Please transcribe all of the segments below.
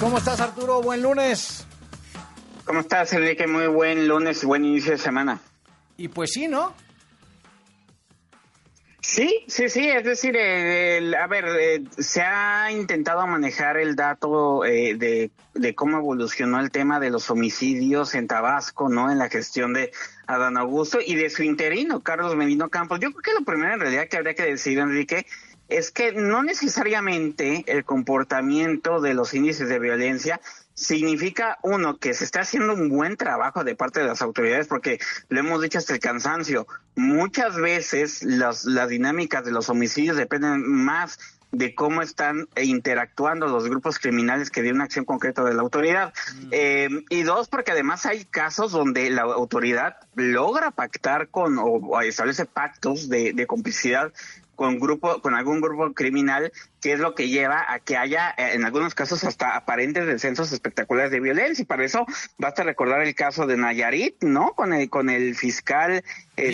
¿Cómo estás, Arturo? Buen lunes. ¿Cómo estás, Enrique? Muy buen lunes y buen inicio de semana. Y pues sí, ¿no? Sí, es decir, se ha intentado manejar el dato de cómo evolucionó el tema de los homicidios en Tabasco, ¿no? En la gestión de Adán Augusto y de su interino, Carlos Merino Campos. Yo creo que lo primero en realidad que habría que decir, Enrique, es que no necesariamente el comportamiento de los índices de violencia significa, uno, que se está haciendo un buen trabajo de parte de las autoridades, porque lo hemos dicho hasta el cansancio, muchas veces las dinámicas de los homicidios dependen más de cómo están interactuando los grupos criminales que de una acción concreta de la autoridad. Y dos, porque además hay casos donde la autoridad logra pactar o establece pactos de complicidad con algún grupo criminal, que es lo que lleva a que haya, en algunos casos, hasta aparentes descensos espectaculares de violencia. Y para eso basta recordar el caso de Nayarit, ¿no? Con el fiscal,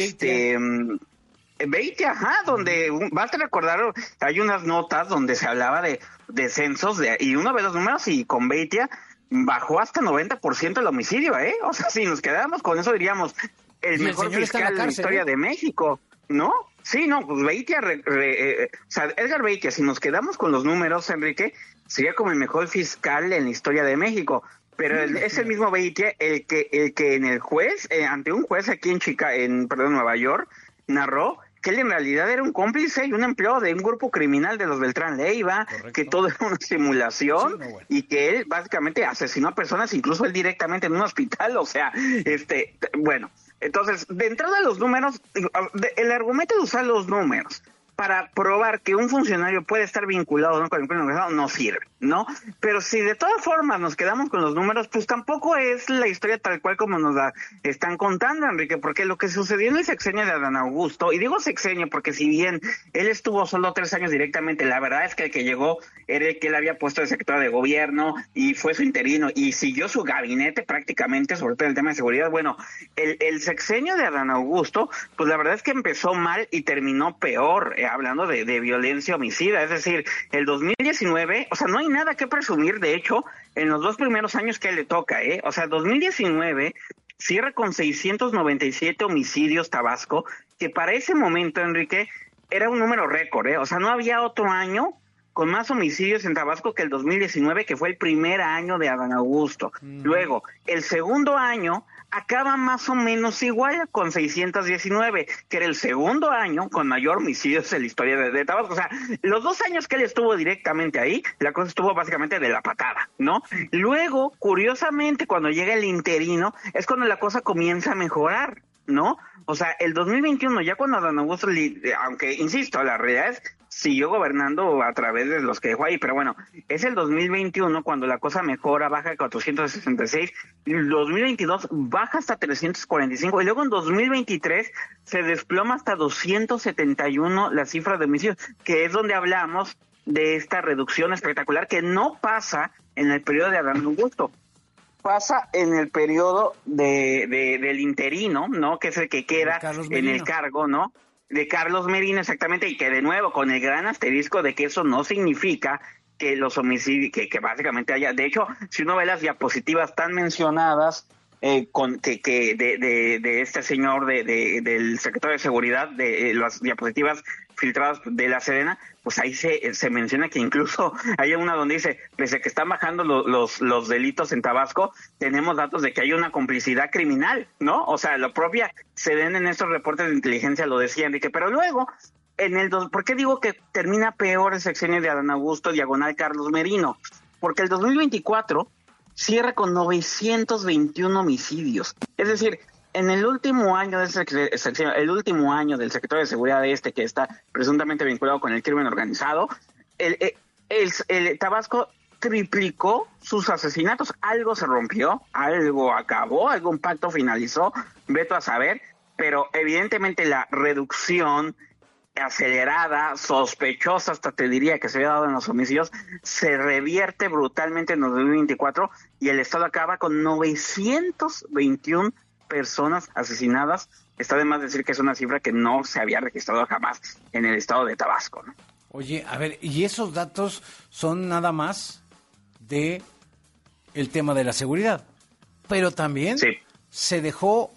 Beitia, donde basta recordar, hay unas notas donde se hablaba de descensos, y uno ve los números y con Beitia bajó hasta 90% el homicidio, O sea, si nos quedáramos con eso diríamos, el mejor fiscal en la historia de México, ¿no? Sí, no, pues Beitia, Edgar Beitia, si nos quedamos con los números, Enrique, sería como el mejor fiscal en la historia de México. Pero es el mismo Beitia el que en el juez, ante un juez aquí en Nueva York, narró que él en realidad era un cómplice y un empleado de un grupo criminal de los Beltrán Leiva, correcto, que todo era una simulación, y que él básicamente asesinó a personas, incluso él directamente en un hospital. O sea, bueno, entonces, de entrada los números, el argumento de usar los números para probar que un funcionario puede estar vinculado, ¿no?, con el crimen organizado no sirve, ¿no? Pero si de todas formas nos quedamos con los números, pues tampoco es la historia tal cual como nos la están contando, Enrique, porque lo que sucedió en el sexenio de Adán Augusto, y digo sexenio porque si bien él estuvo solo 3 años directamente, la verdad es que el que llegó era el que él había puesto de secretario de gobierno y fue su interino y siguió su gabinete prácticamente, sobre todo en el tema de seguridad. Bueno, el sexenio de Adán Augusto, pues la verdad es que empezó mal y terminó peor, hablando de violencia homicida. Es decir, el 2019, o sea, no hay nada que presumir, de hecho, en los 2 primeros años que le toca, O sea, 2019 cierra con 697 homicidios Tabasco, que para ese momento, Enrique, era un número récord, O sea, no había otro año con más homicidios en Tabasco que el 2019, que fue el primer año de Adán Augusto. Luego, el segundo año acaba más o menos igual, con 619, que era el segundo año con mayor homicidios en la historia de Tabasco. O sea, los 2 años que él estuvo directamente ahí, la cosa estuvo básicamente de la patada, ¿no? Luego, curiosamente, cuando llega el interino, es cuando la cosa comienza a mejorar, ¿no? O sea, el 2021, ya cuando Adán Augusto, aunque, insisto, la realidad es siguió gobernando a través de los que dejó ahí, pero bueno, es el 2021 cuando la cosa mejora, baja de 466, y el 2022 baja hasta 345, y luego en 2023 se desploma hasta 271 la cifra de homicidios, que es donde hablamos de esta reducción espectacular que no pasa en el periodo de Adán Augusto. Pasa en el periodo del interino, ¿no? Que es el que queda en el cargo, ¿no? De Carlos Merino, exactamente, y que de nuevo, con el gran asterisco de que eso no significa que los homicidios, que básicamente haya, de hecho, si uno ve las diapositivas tan mencionadas, de este señor del secretario de seguridad, de las diapositivas filtradas de La Serena, pues ahí se menciona que incluso hay una donde dice, pese a que están bajando los delitos en Tabasco, tenemos datos de que hay una complicidad criminal, ¿no? O sea, lo propia Sedena en estos reportes de inteligencia lo decía, Enrique, pero luego, ¿por qué digo que termina peor el sexenio de Adán Augusto, diagonal Carlos Merino? Porque el 2024 cierra con 921 homicidios. Es decir, en el último año el último año del secretario de seguridad que está presuntamente vinculado con el crimen organizado, el Tabasco triplicó sus asesinatos. Algo se rompió, algo acabó, algún pacto finalizó, veto a saber, pero evidentemente la reducción acelerada, sospechosa, hasta te diría que se había dado en los homicidios, se revierte brutalmente en 2024 y el Estado acaba con 921 personas asesinadas. Está de más decir que es una cifra que no se había registrado jamás en el estado de Tabasco, ¿no? Oye, a ver, ¿y esos datos son nada más de el tema de la seguridad, pero también Sí. se dejó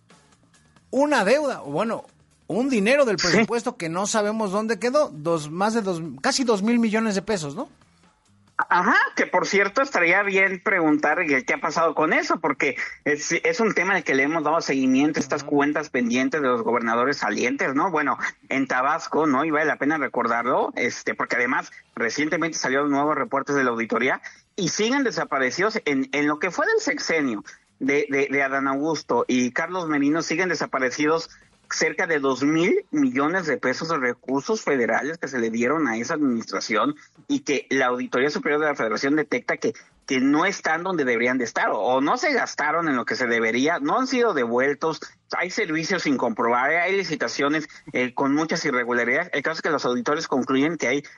una deuda, o bueno, un dinero del presupuesto que no sabemos dónde quedó, casi 2,000 millones de pesos, ¿no? Ajá, que por cierto estaría bien preguntar qué ha pasado con eso, porque es un tema al que le hemos dado seguimiento, estas cuentas pendientes de los gobernadores salientes, ¿no? Bueno, en Tabasco, ¿no? Y vale la pena recordarlo, porque además recientemente salieron nuevos reportes de la auditoría y siguen desaparecidos en lo que fue del sexenio de Adán Augusto y Carlos Merino, siguen desaparecidos cerca de 2,000 millones de pesos de recursos federales que se le dieron a esa administración y que la Auditoría Superior de la Federación detecta que no están donde deberían de estar o no se gastaron en lo que se debería, no han sido devueltos, hay servicios sin comprobar, hay licitaciones con muchas irregularidades. El caso es que los auditores concluyen que hay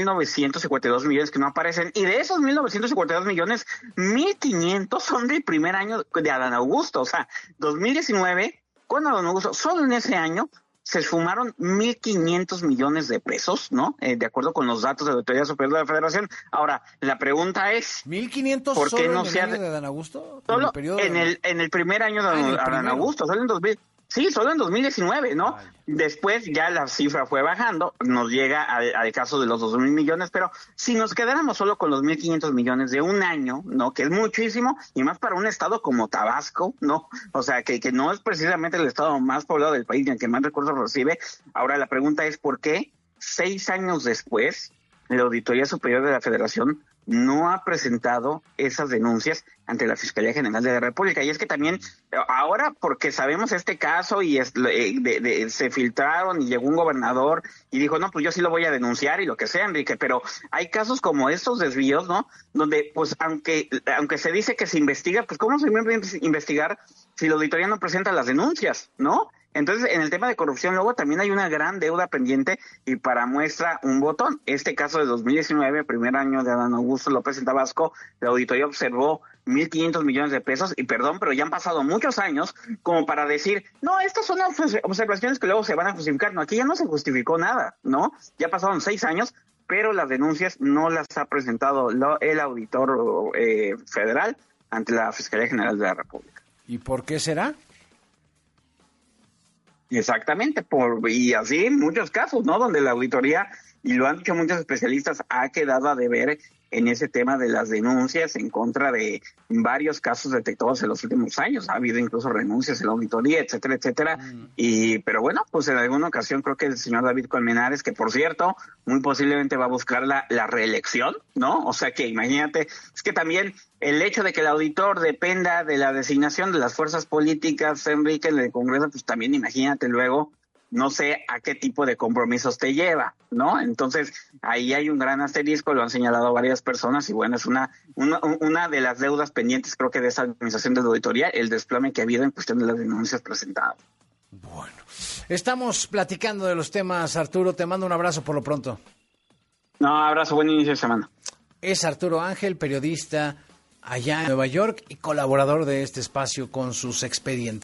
1,952 millones que no aparecen y de esos 1,952 millones, 1,500 son del primer año de Adán Augusto, o sea, 2019 con Adán Augusto, solo en ese año se sumaron 1,500 millones de pesos, ¿no? De acuerdo con los datos de la Auditoría Superior de la Federación. Ahora, la pregunta es... 1,500 ¿por qué solo no en el se año de Adán Augusto? Solo periodo en el primer año de Adán Augusto, solo en 2000. Sí, solo en 2019, ¿no? Ay. Después ya la cifra fue bajando, nos llega al caso de los 2,000 millones, pero si nos quedáramos solo con los 1,500 millones de un año, ¿no? Que es muchísimo, y más para un estado como Tabasco, ¿no? O sea, que no es precisamente el estado más poblado del país y el que más recursos recibe. Ahora la pregunta es, ¿por qué 6 años después la Auditoría Superior de la Federación no ha presentado esas denuncias ante la Fiscalía General de la República? Y es que también ahora, porque sabemos este caso y se filtraron y llegó un gobernador y dijo, no, pues yo sí lo voy a denunciar y lo que sea, Enrique, pero hay casos como estos desvíos, ¿no? Donde, pues, aunque se dice que se investiga, pues, ¿cómo se va a investigar si la auditoría no presenta las denuncias, ¿no? Entonces, en el tema de corrupción, luego también hay una gran deuda pendiente y para muestra un botón. Este caso de 2019, primer año de Adán Augusto López en Tabasco, la auditoría observó 1,500 millones de pesos y perdón, pero ya han pasado muchos años como para decir, no, estas son las observaciones que luego se van a justificar. No, aquí ya no se justificó nada, ¿no? Ya pasaron 6 años, pero las denuncias no las ha presentado el auditor federal ante la Fiscalía General de la República. ¿Y por qué será? Exactamente, y así en muchos casos, ¿no? Donde la auditoría, y lo han dicho muchos especialistas, ha quedado a deber en ese tema de las denuncias en contra de varios casos detectados en los últimos años. Ha habido incluso renuncias en la auditoría, etcétera, etcétera. Pero bueno, pues en alguna ocasión creo que el señor David Colmenares, que por cierto, muy posiblemente va a buscar la reelección, ¿no? O sea que imagínate, es que también el hecho de que el auditor dependa de la designación de las fuerzas políticas, Enrique, en el Congreso, pues también imagínate luego, no sé a qué tipo de compromisos te lleva, ¿no? Entonces, ahí hay un gran asterisco, lo han señalado varias personas, y bueno, es una de las deudas pendientes, creo que de esa administración de la auditoría, el desplome que ha habido en cuestión de las denuncias presentadas. Bueno, estamos platicando de los temas, Arturo, te mando un abrazo por lo pronto. No, abrazo, buen inicio de semana. Es Arturo Ángel, periodista allá en Nueva York y colaborador de este espacio con sus expedientes.